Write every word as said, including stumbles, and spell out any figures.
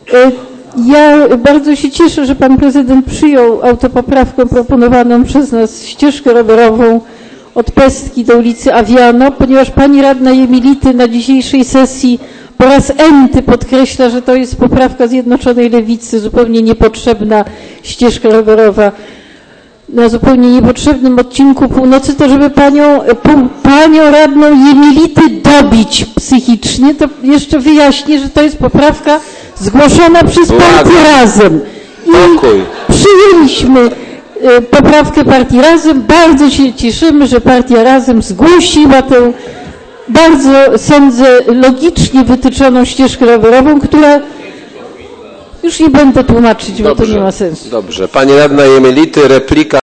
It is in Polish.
Ja bardzo się cieszę, że pan prezydent przyjął autopoprawkę proponowaną przez nas, ścieżkę rowerową od Pestki do ulicy Aviano, ponieważ pani radna Jemility na dzisiejszej sesji po raz enty podkreśla, że to jest poprawka Zjednoczonej Lewicy, zupełnie niepotrzebna ścieżka rowerowa na zupełnie niepotrzebnym odcinku północy, to żeby panią, panią radną Jemility dobić psychicznie, to jeszcze wyjaśnię, że to jest poprawka zgłoszona przez partię Razem. I przyjęliśmy poprawkę partii Razem. Bardzo się cieszymy, że partia Razem zgłosiła tę bardzo, sądzę, logicznie wytyczoną ścieżkę rowerową, która już nie będę tłumaczyć, bo dobrze, to nie ma sensu. Dobrze. Pani radna Jemility, replika.